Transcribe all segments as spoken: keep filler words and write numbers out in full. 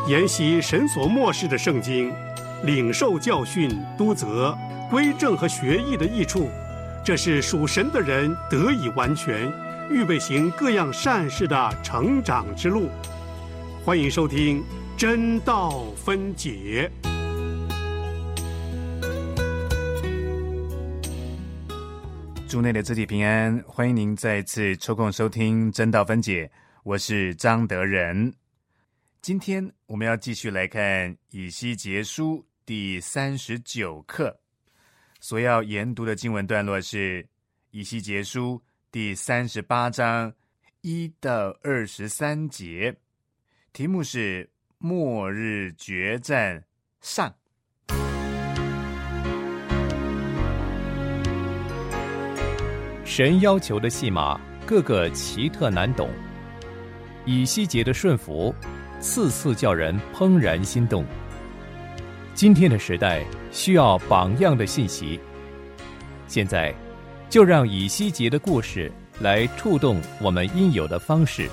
研习神所默示的圣经，领受教训、督责、归正和学艺的益处，这是属神的人得以完全，预备行各样善事的成长之路。欢迎收听真道分解。 主内的肢体平安，欢迎您再次抽空收听真道分解，我是张德仁。今天我们要继续来看以西结书第三十九课，所要研读的经文段落是以西结书第三十八章一到二十三节，题目是末日决战上。 神要求的戏码个个奇特难懂，以西结的顺服次次叫人怦然心动。今天的时代需要榜样的信息，现在就让以西结的故事来触动我们应有的方式。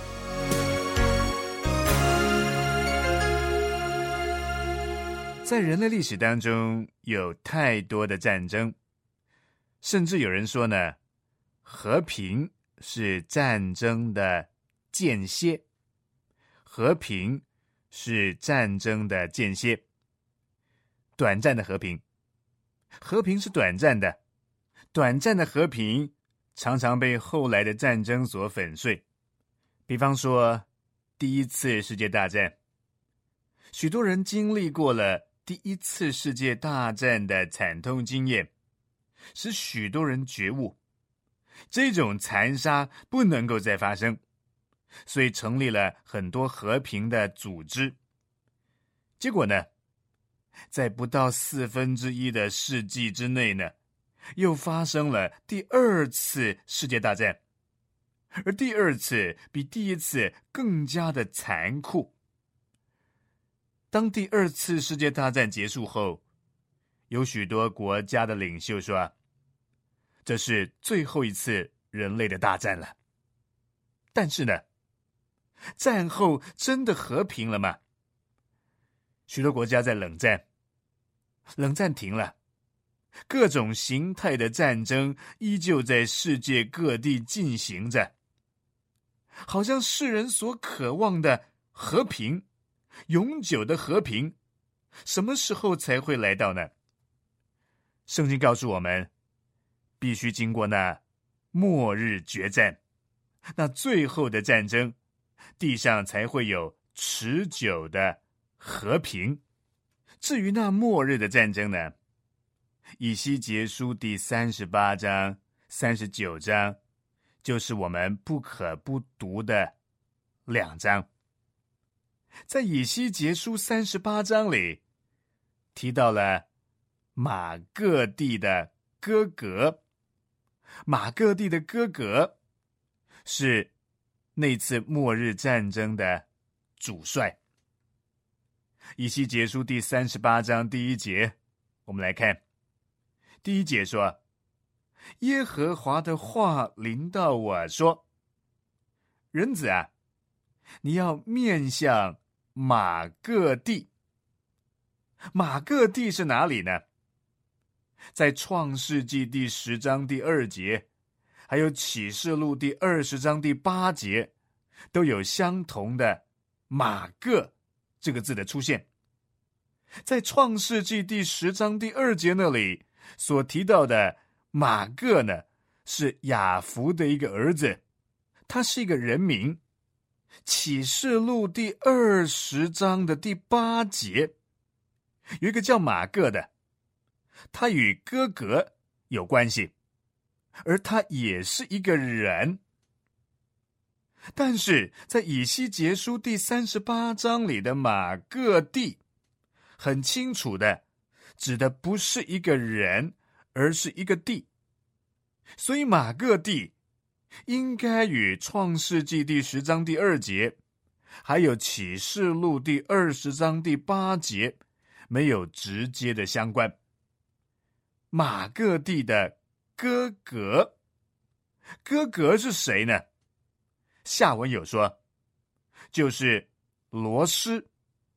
在人类历史当中，有太多的战争，甚至有人说呢，和平是战争的间歇。和平是战争的间歇，短暂的和平，和平是短暂的，短暂的和平常常被后来的战争所粉碎。比方说，第一次世界大战，许多人经历过了第一次世界大战的惨痛经验，使许多人觉悟，这种残杀不能够再发生。所以成立了很多和平的组织。结果呢，在不到四分之一的世纪之内呢，又发生了第二次世界大战，而第二次比第一次更加的残酷。当第二次世界大战结束后，有许多国家的领袖说，这是最后一次人类的大战了。但是呢，战后真的和平了吗？许多国家在冷战，冷战停了，各种形态的战争依旧在世界各地进行着，好像世人所渴望的和平，永久的和平，什么时候才会来到呢？圣经告诉我们，必须经过那末日决战，那最后的战争，地上才会有持久的和平。至于那末日的战争呢，以西结书第三十八章、三十九章，就是我们不可不读的两章。在以西结书三十八章里，提到了马各地的哥格。马各地的哥格是那次末日战争的主帅。以西结书第三十八章第一节，我们来看。第一节说，耶和华的话临到我说，人子啊，你要面向马各地。马各地是哪里呢？在创世纪第十章第二节，还有启示录第二十章第八节，都有相同的马各这个字的出现。在创世纪第十章第二节那里所提到的马各呢，是雅弗的一个儿子，他是一个人名。启示录第二十章的第八节，有一个叫马各的，他与哥格有关系，而他也是一个人。但是在以西结书第三十八章里的马各地，很清楚的指的不是一个人，而是一个地。所以马各地应该与创世纪第十章第二节，还有启示录第二十章第八节没有直接的相关。马各地的哥格，哥格是谁呢？下文有说，就是罗斯。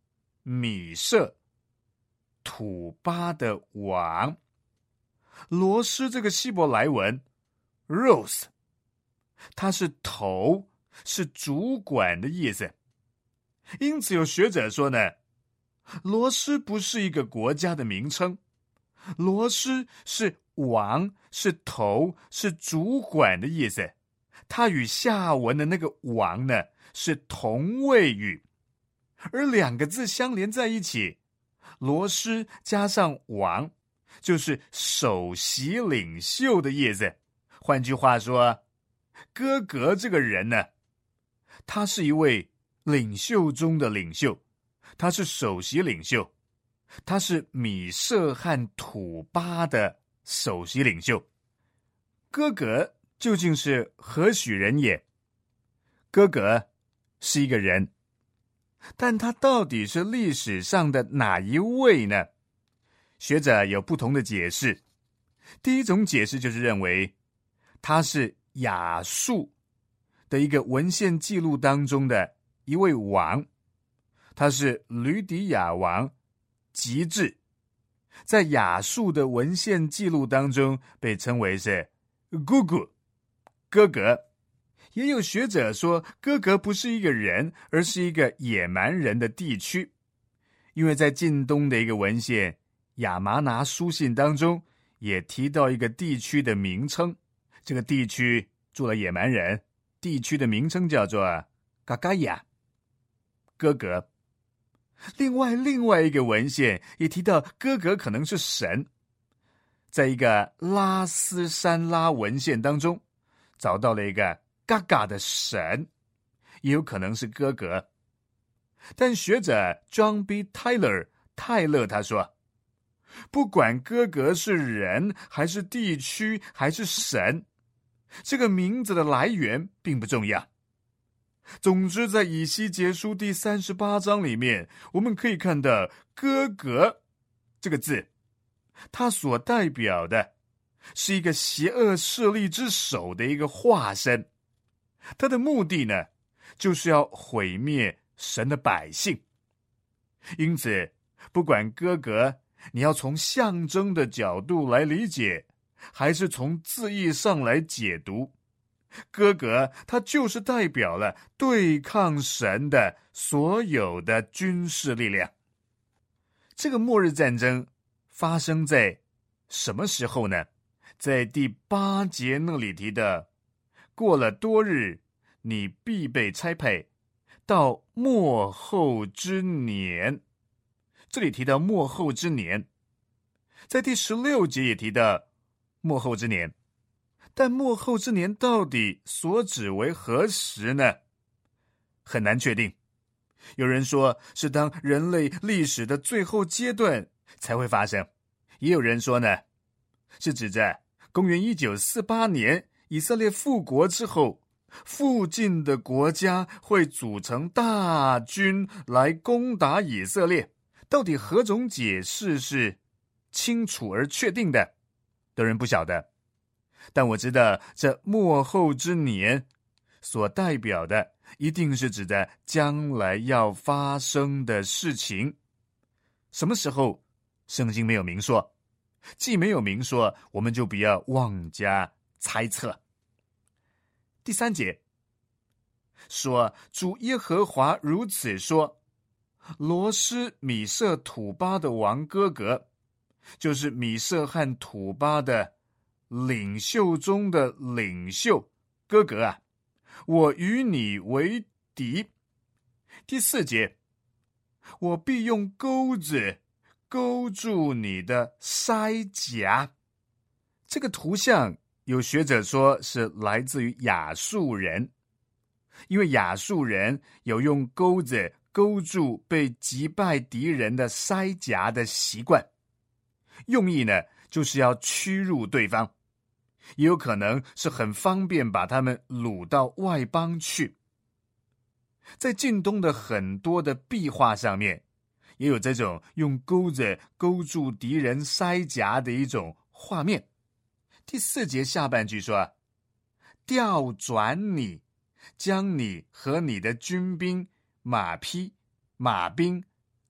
米舍土巴的王。罗斯这个希伯来文 Rose， 它是头，是主管的意思。因此有学者说呢，罗斯不是一个国家的名称，罗斯是王，是头，是主管的意思。它与下文的那个王呢是同位语，而两个字相连在一起，罗斯加上王就是首席领袖的意思。换句话说，哥格这个人呢，他是一位领袖中的领袖，他是首席领袖，他是米舍和土巴的首席领袖。哥格究竟是何许人也？哥格是一个人，但他到底是历史上的哪一位呢？学者有不同的解释。第一种解释就是认为他是亚述的一个文献记录当中的一位王，他是吕底亚王吉治，在亚述的文献记录当中被称为是姑姑哥格。也有学者说哥格不是一个人，而是一个野蛮人的地区，因为在近东的一个文献亚麻拿书信当中也提到一个地区的名称，这个地区住了野蛮人，地区的名称叫做嘎嘎亚哥格。另外另外一个文献也提到哥格可能是神，在一个拉斯山拉文献当中找到了一个嘎嘎的神，也有可能是哥格。但学者 John B. Tyler 泰勒他说，不管哥格是人还是地区还是神，这个名字的来源并不重要。总之在以西结书第三十八章里面，我们可以看到哥格这个字，它所代表的是一个邪恶势力之首的一个化身，它的目的呢就是要毁灭神的百姓。因此不管哥格你要从象征的角度来理解，还是从字义上来解读，哥格它就是代表了对抗神的所有的军事力量。这个末日战争发生在什么时候呢？在第八节那里提的，过了多日，你必被差派到末后之年。这里提到末后之年，在第十六节也提到末后之年。但末后之年到底所指为何时呢？很难确定。有人说是当人类历史的最后阶段才会发生，也有人说呢，是指在公元一九四八年以色列复国之后，附近的国家会组成大军来攻打以色列。到底何种解释是清楚而确定的，的人不晓得。但我知道这末后之年所代表的一定是指的将来要发生的事情。什么时候圣经没有明说，既没有明说，我们就不要妄加猜测。第三节说，主耶和华如此说，罗斯米舍土巴的王哥格，就是米舍和土巴的领袖中的领袖哥格啊，我与你为敌。第四节，我必用钩子勾住你的腮颊。这个图像有学者说是来自于亚述人，因为亚述人有用钩子勾住被击败敌人的腮颊的习惯，用意呢就是要屈辱对方，也有可能是很方便把他们掳到外邦去。在近东的很多的壁画上面，也有这种用钩子勾住敌人腮颊的一种画面。第四节下半句说，调转你，将你和你的军兵、马匹、马兵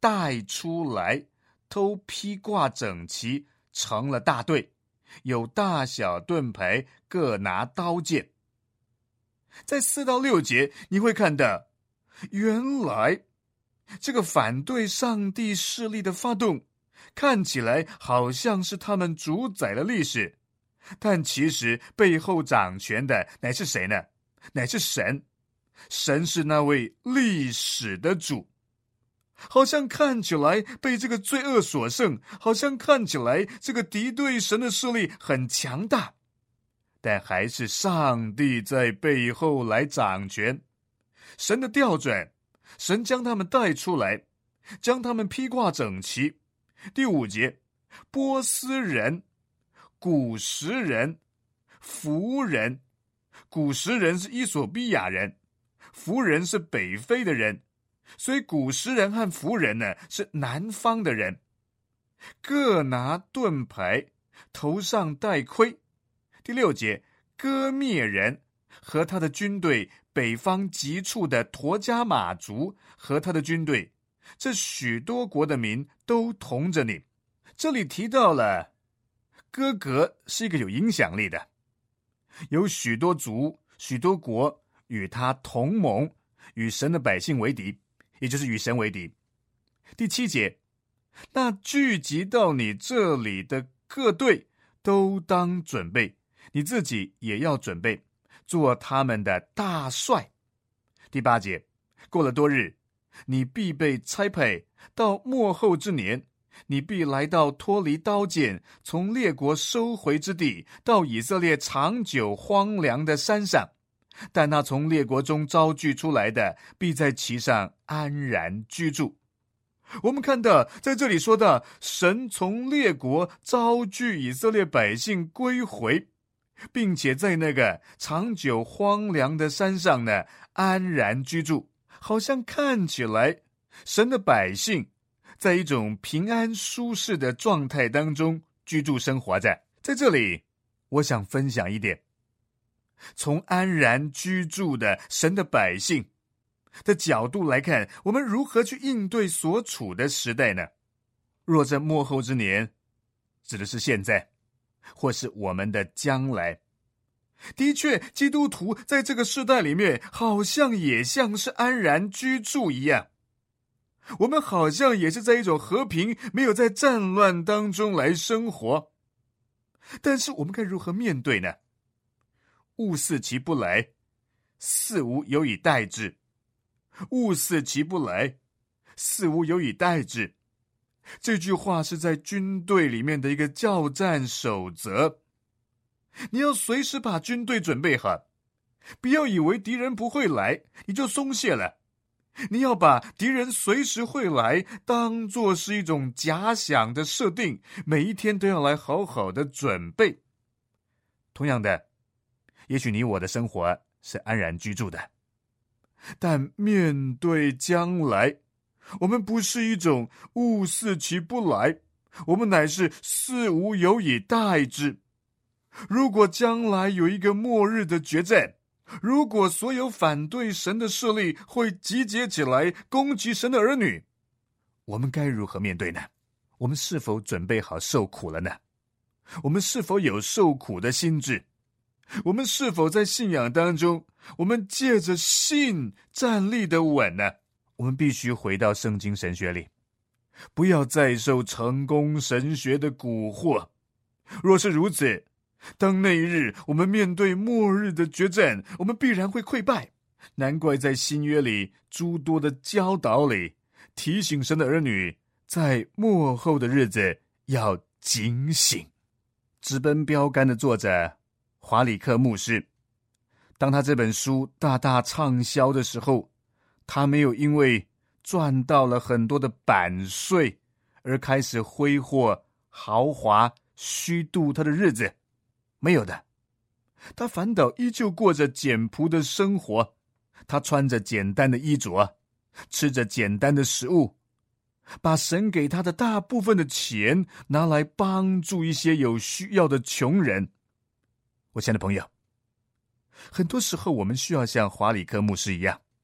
带出来，都披挂整齐，成了大队，有大小盾牌，各拿刀剑。在四到六节，你会看到，原来这个反对上帝势力的发动，看起来好像是他们主宰了历史，但其实背后掌权的乃是谁呢？乃是神。神是那位历史的主。好像看起来被这个罪恶所胜，好像看起来这个敌对神的势力很强大，但还是上帝在背后来掌权。神的调转，神将他们带出来，将他们披挂整齐。第五节，波斯人、古时人、弗人。古时人是伊索比亚人，弗人是北非的人，所以古时人和弗人呢是南方的人，各拿盾牌，头上戴盔。第六节，哥灭人和他的军队，北方极处的陀加马族和他的军队，这许多国的民都同着你。这里提到了哥格是一个有影响力的，有许多族许多国与他同盟，与神的百姓为敌，也就是与神为敌。第七节，那聚集到你这里的各队都当准备，你自己也要准备，做他们的大帅。第八节，过了多日，你必被差派，到末后之年，你必来到脱离刀剑，从列国收回之地，到以色列长久荒凉的山上。但那从列国中招聚出来的，必在其上安然居住。我们看到在这里说到，神从列国招聚以色列百姓归回，并且在那个长久荒凉的山上呢安然居住，好像看起来神的百姓在一种平安舒适的状态当中居住生活着。在这里我想分享一点，从安然居住的神的百姓的角度来看，我们如何去应对所处的时代呢？若在末后之年，指的是现在，或是我们的将来。的确，基督徒在这个世代里面，好像也像是安然居住一样。我们好像也是在一种和平，没有在战乱当中来生活。但是我们该如何面对呢？物似其不来，似无有以待之。物似其不来，似无有以待之。这句话是在军队里面的一个教战守则。你要随时把军队准备好，不要以为敌人不会来，你就松懈了。你要把敌人随时会来当作是一种假想的设定，每一天都要来好好的准备。同样的，也许你我的生活是安然居住的，但面对将来，我们不是一种物似其不来，我们乃是似无有以待之。如果将来有一个末日的决战，如果所有反对神的势力会集结起来攻击神的儿女，我们该如何面对呢？我们是否准备好受苦了呢？我们是否有受苦的心志？我们是否在信仰当中，我们借着信站立的稳呢？我们必须回到圣经神学里，不要再受成功神学的蛊惑。若是如此，当那一日我们面对末日的决战，我们必然会溃败。难怪在新约里诸多的教导里，提醒神的儿女在末后的日子要警醒。直奔标杆的作者华里克牧师，当他这本书大大畅销的时候，他没有因为赚到了很多的版税而开始挥霍豪华虚度他的日子，没有的。他反倒依旧过着简朴的生活，他穿着简单的衣着，吃着简单的食物，把神给他的大部分的钱拿来帮助一些有需要的穷人。我亲爱的朋友，很多时候我们需要像华里克牧师一样，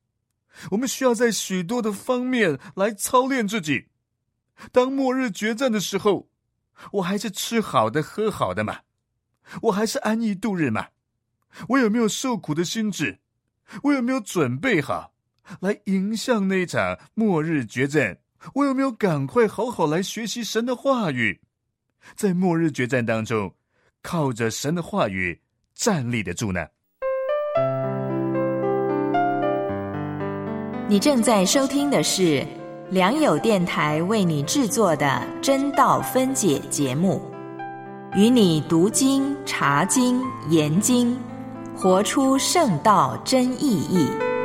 我们需要在许多的方面来操练自己。当末日决战的时候，我还是吃好的喝好的嘛？我还是安逸度日嘛？我有没有受苦的心志？我有没有准备好来迎向那场末日决战？我有没有赶快好好来学习神的话语，在末日决战当中靠着神的话语站立得住呢？ 你正在收听的是良友电台为你制作的真道分解节目，与你读经、查经、研经，活出圣道真意义。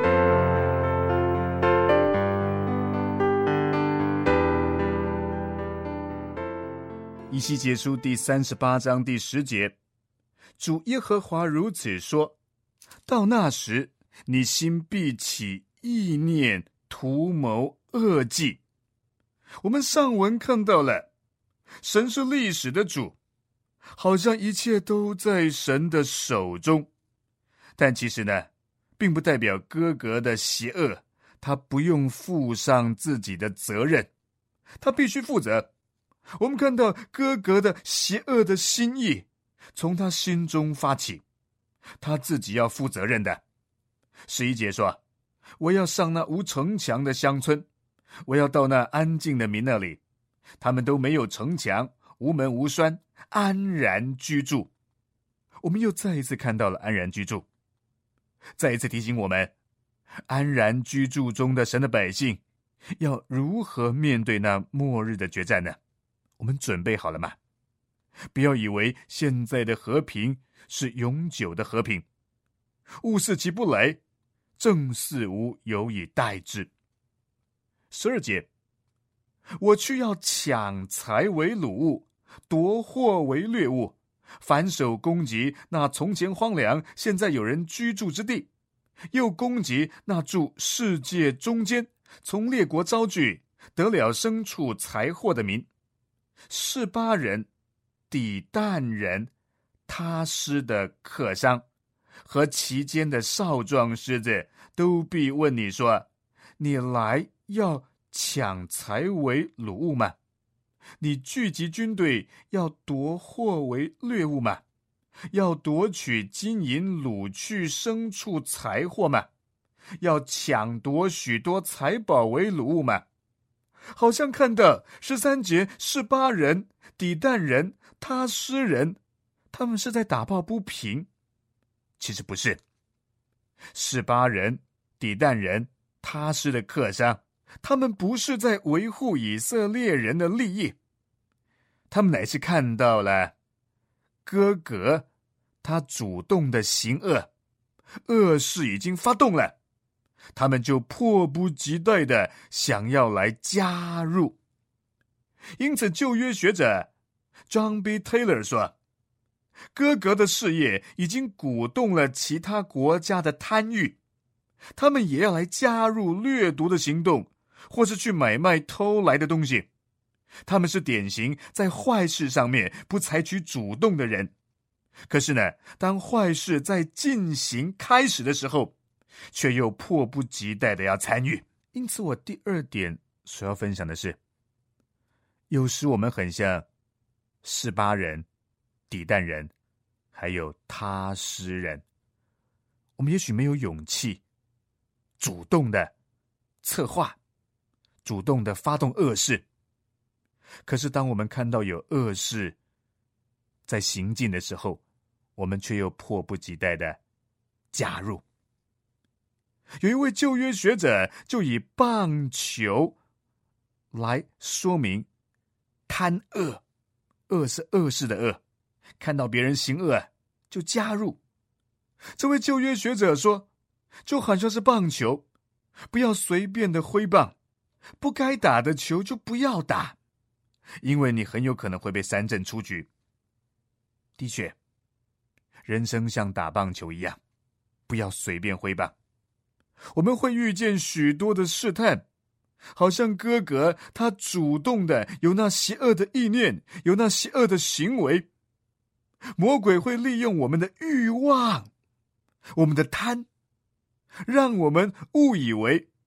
以西结书第三十八章第十节，主耶和华如此说：到那时，你心必起意念，图谋恶计。我们上文看到了，神是历史的主，好像一切都在神的手中。但其实呢，并不代表哥哥的邪恶，他不用负上自己的责任，他必须负责。我们看到哥哥的邪恶的心意从他心中发起，他自己要负责任的。十一节说，我要上那无城墙的乡村，我要到那安静的民那里，他们都没有城墙，无门无栓，安然居住。我们又再一次看到了安然居住，再一次提醒我们，安然居住中的神的百姓要如何面对那末日的决战呢？我们准备好了吗？不要以为现在的和平是永久的和平，物似其不来，正似无有以待之。十二节，我去要抢财为掳物，夺货为掠物，反手攻击那从前荒凉现在有人居住之地，又攻击那住世界中间从列国招聚得了牲畜财货的民。示巴人、底但人、他施的客商和其间的少壮狮子，都必问你说：你来要抢财为掳物吗？你聚集军队要夺货为掠物吗？要夺取金银掳去牲畜财货吗？要抢夺许多财宝为掳物吗？好像看到十三节，示巴人、底但人、他施人，他们是在打抱不平。其实不是，示巴人、底但人、他施的客商，他们不是在维护以色列人的利益，他们乃是看到了哥哥他主动的行恶，恶事已经发动了，他们就迫不及待的想要来加入。因此旧约学者 John B. Taylor 说，哥哥的事业已经鼓动了其他国家的贪欲，他们也要来加入掠夺的行动，或是去买卖偷来的东西。他们是典型在坏事上面不采取主动的人，可是呢，当坏事在进行开始的时候，却又迫不及待的要参与。因此我第二点所要分享的是，有时我们很像示巴人、底但人还有他施人，我们也许没有勇气主动的策划，主动的发动恶事，可是当我们看到有恶事在行进的时候，我们却又迫不及待的加入。有一位旧约学者就以棒球来说明贪恶，恶是恶事的恶，看到别人行恶就加入。这位旧约学者说，就好像是棒球，不要随便的挥棒，不该打的球就不要打，因为你很有可能会被三振出局。的确，人生像打棒球一样，不要随便挥棒。我们会遇见许多的试探，好像哥哥他主动的有那邪恶的意念，有那邪恶的行为。魔鬼会利用我们的欲望，我们的贪，让我们误以为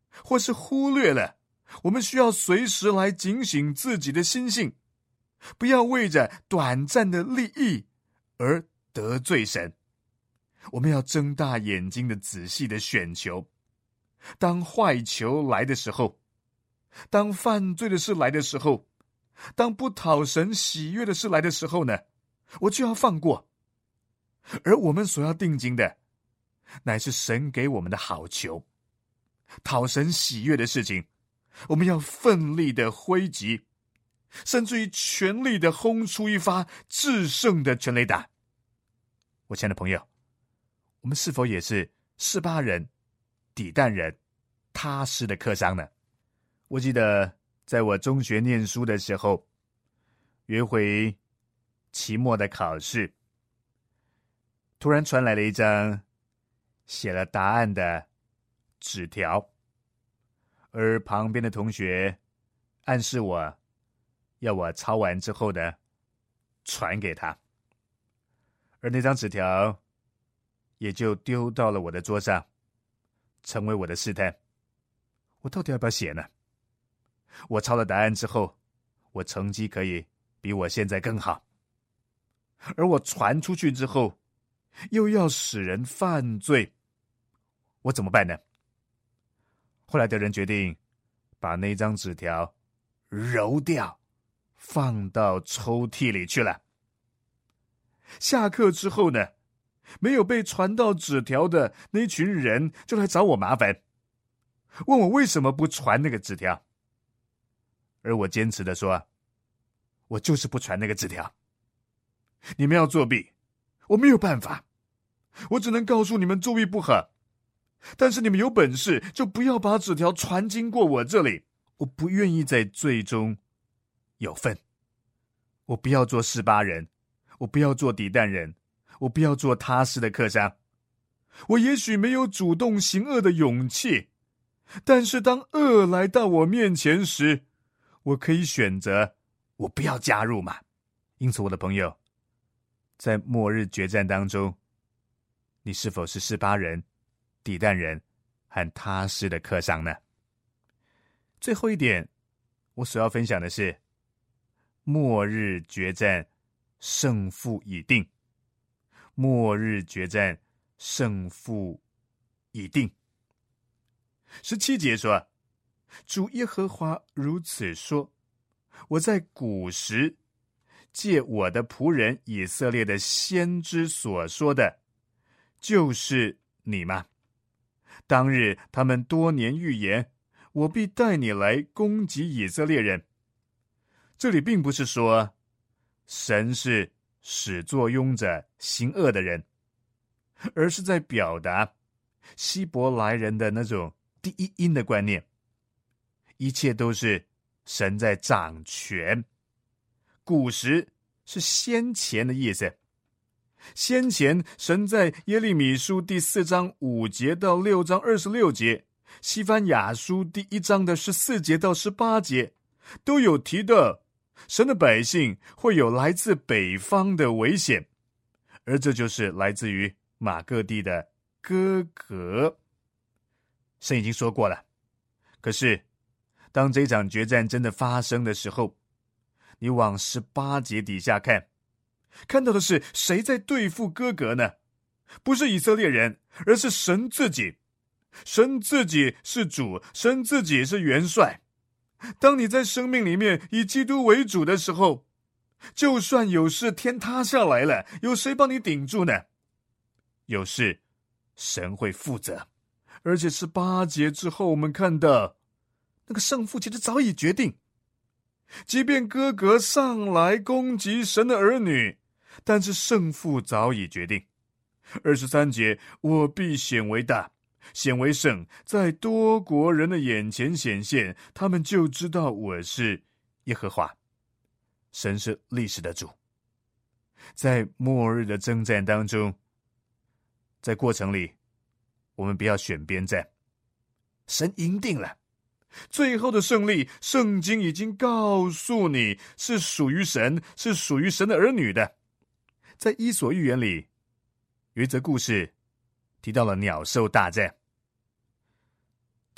或是忽略了，我们需要随时来警醒自己的心性，不要为着短暂的利益而得罪神。我们要睁大眼睛的仔细的选球，当坏球来的时候，当犯罪的事来的时候，当不讨神喜悦的事来的时候呢，我就要放过。而我们所要定睛的，乃是神给我们的好球，讨神喜悦的事情，我们要奋力的挥击，甚至于全力的轰出一发制胜的全垒打。我亲爱的朋友，我们是否也是示巴人、底但人、他施的客商呢？我记得在我中学念书的时候，有一回期末的考试，突然传来了一张写了答案的纸条，而旁边的同学暗示我要我抄完之后呢传给他，而那张纸条也就丢到了我的桌上，成为我的试探。我到底要不要写呢？我抄了答案之后，我成绩可以比我现在更好，而我传出去之后又要使人犯罪，我怎么办呢？后来的人决定把那张纸条揉掉，放到抽屉里去了。下课之后呢，没有被传到纸条的那群人就来找我麻烦，问我为什么不传那个纸条。而我坚持的说，我就是不传那个纸条。你们要作弊，我没有办法，我只能告诉你们作弊不好，但是你们有本事就不要把纸条传经过我这里，我不愿意在罪中有份。我不要做示巴人，我不要做底但人，我不要做他施的客商。我也许没有主动行恶的勇气，但是当恶来到我面前时，我可以选择我不要加入嘛。因此我的朋友，在末日决战当中，你是否是示巴人、底但人和他施的客商呢？最后一点我所要分享的是，末日决战胜负已定。末日决战胜负已定。十七节说，主耶和华如此说，我在古时借我的仆人以色列的先知所说的，就是你吗？当日他们多年预言，我必带你来攻击以色列人。这里并不是说神是始作俑者行恶的人，而是在表达希伯来人的那种第一因的观念，一切都是神在掌权。古时是先前的意思，先前神在耶利米书第四章五节到六章二十六节，西番雅书第一章的十四节到十八节，都有提到神的百姓会有来自北方的危险，而这就是来自于马各地的哥格。神已经说过了，可是当这场决战真的发生的时候，你往十八节底下看，看到的是谁在对付哥格呢？不是以色列人，而是神自己。神自己是主，神自己是元帅。当你在生命里面以基督为主的时候，就算有事天塌下来了，有谁帮你顶住呢？有事神会负责。而且十八节之后，我们看到那个胜负其实早已决定。即便哥格上来攻击神的儿女，但是胜负早已决定。二十三节，我必显为大，显为圣，在多国人的眼前显现，他们就知道我是耶和华。神是历史的主。在末日的征战当中，在过程里我们不要选边站，神赢定了，最后的胜利，圣经已经告诉你是属于神，是属于神的儿女的。在伊索寓言里有一则故事提到了鸟兽大战，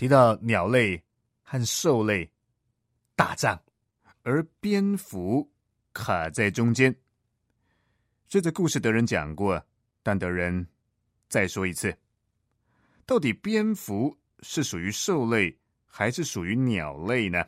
提到鸟类和兽类打仗，而蝙蝠卡在中间。这个故事德仁讲过，但德仁再说一次，到底蝙蝠是属于兽类还是属于鸟类呢？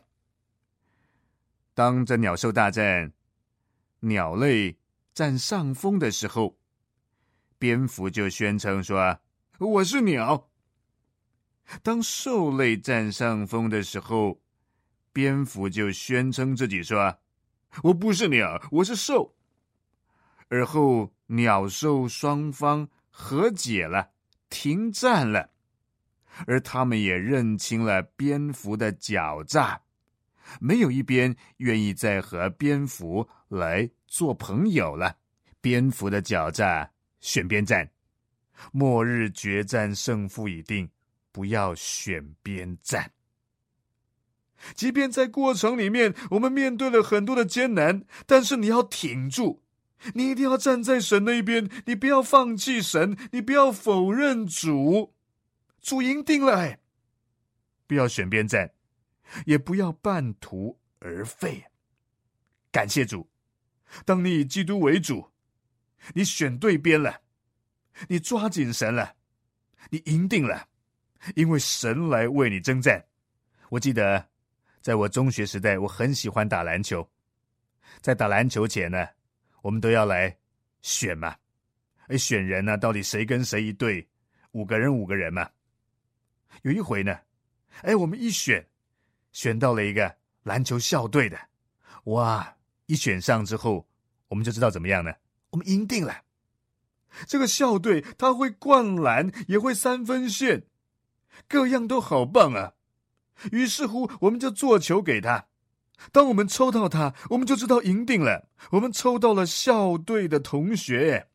当这鸟兽大战，鸟类占上风的时候，蝙蝠就宣称说我是鸟。当兽类占上风的时候，蝙蝠就宣称自己说我不是鸟，我是兽。而后鸟兽双方和解了，停战了，而他们也认清了蝙蝠的狡诈，没有一边愿意再和蝙蝠来做朋友了。蝙蝠的狡诈选边站，末日决战胜负已定，不要选边站。即便在过程里面我们面对了很多的艰难，但是你要挺住，你一定要站在神那边，你不要放弃神，你不要否认主。主赢定了，哎，不要选边站，也不要半途而废。感谢主，当你以基督为主，你选对边了，你抓紧神了，你赢定了，因为神来为你征战。我记得在我中学时代，我很喜欢打篮球，在打篮球前呢，我们都要来选嘛，哎，选人呢，到底谁跟谁一队，五个人五个人嘛。有一回呢，哎，我们一选选到了一个篮球校队的，哇，一选上之后，我们就知道怎么样呢？我们赢定了。这个校队他会灌篮，也会三分线，各样都好棒啊。于是乎我们就做球给他，当我们抽到他，我们就知道赢定了，我们抽到了校队的同学。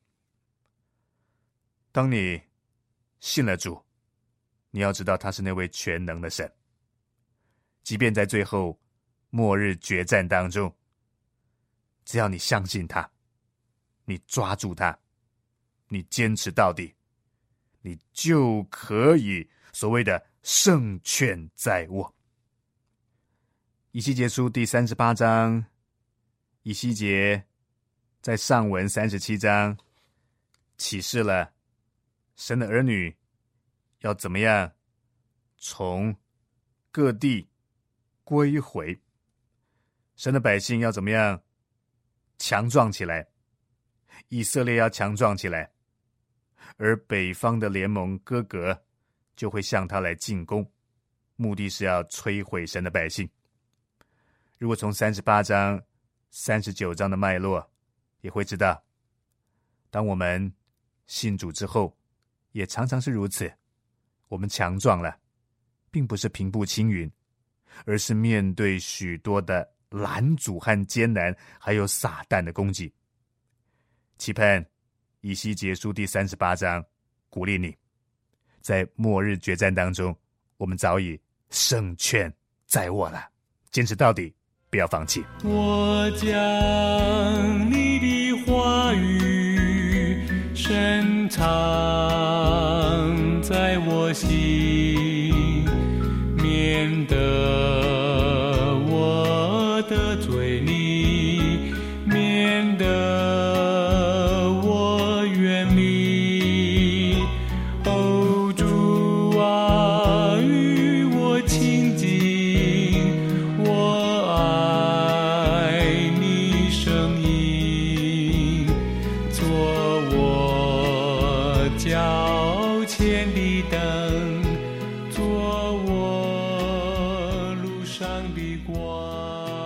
当你信了主，你要知道他是那位全能的神，即便在最后末日决战当中，只要你相信他，你抓住他，你坚持到底，你就可以所谓的胜券在握。以西结书第三十八章，以西结在上文三十七章启示了神的儿女要怎么样从各地归回，神的百姓要怎么样强壮起来，以色列要强壮起来，而北方的联盟哥格就会向他来进攻，目的是要摧毁神的百姓。如果从三十八章三十九章的脉络也会知道，当我们信主之后也常常是如此，我们强壮了，并不是平步青云，而是面对许多的拦阻和艰难，还有撒旦的攻击。期盼以西结书第三十八章鼓励你，在末日决战当中，我们早已胜券在握了，坚持到底，不要放弃。 我将你的话语深藏在我心，免得我得罪你，免得我远离。哦，主啊，与我亲近，我爱你声音，做我脚前的灯，做我路上的光。